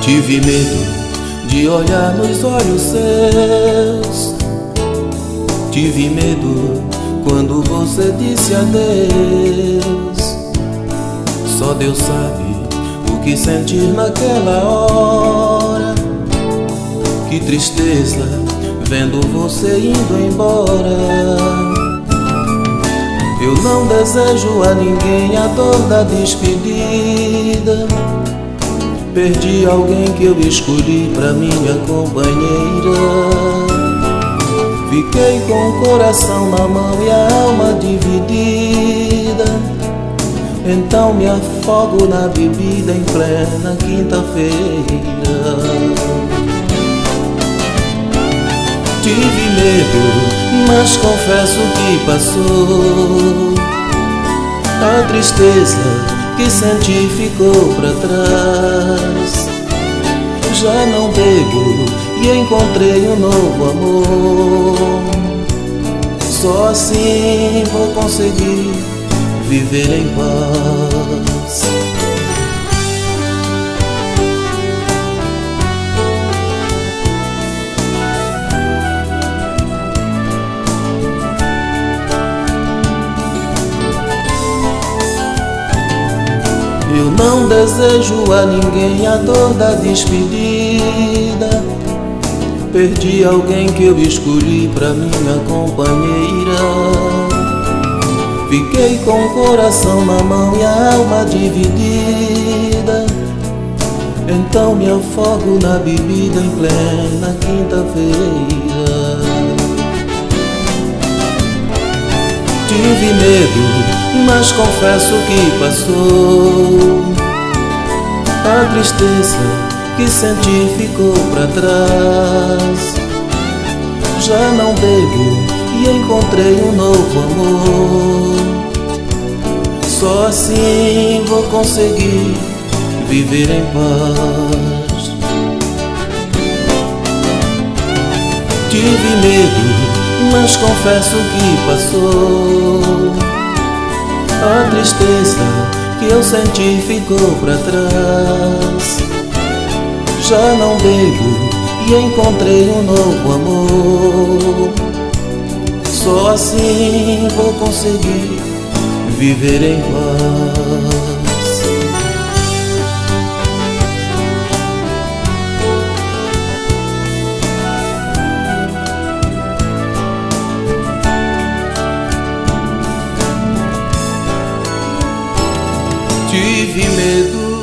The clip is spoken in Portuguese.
Tive medo de olhar nos olhos seus. Tive medo quando você disse adeus. Só Deus sabe o que sentir naquela hora. Que tristeza vendo você indo embora. Eu não desejo a ninguém a dor da despedida. Perdi alguém que eu escolhi pra minha companheira. Fiquei com o coração na mão e a alma dividida. Então me afogo na bebida em plena quinta-feira. Tive medo, mas confesso que passou. A tristeza que senti ficou pra trás. Já não bebo e encontrei um novo amor. Só assim vou conseguir viver em paz. Eu não desejo a ninguém a dor da despedida. Perdi alguém que eu escolhi pra minha companheira. Fiquei com o coração na mão e a alma dividida. Então me afogo na bebida em plena quinta-feira. Tive medo, mas confesso que passou. A tristeza que senti ficou pra trás. Já não bebo e encontrei um novo amor. Só assim vou conseguir viver em paz. Tive medo, mas confesso que passou. A tristeza que eu senti ficou pra trás. Já não bebo e encontrei um novo amor. Só assim vou conseguir viver em paz. Tive medo,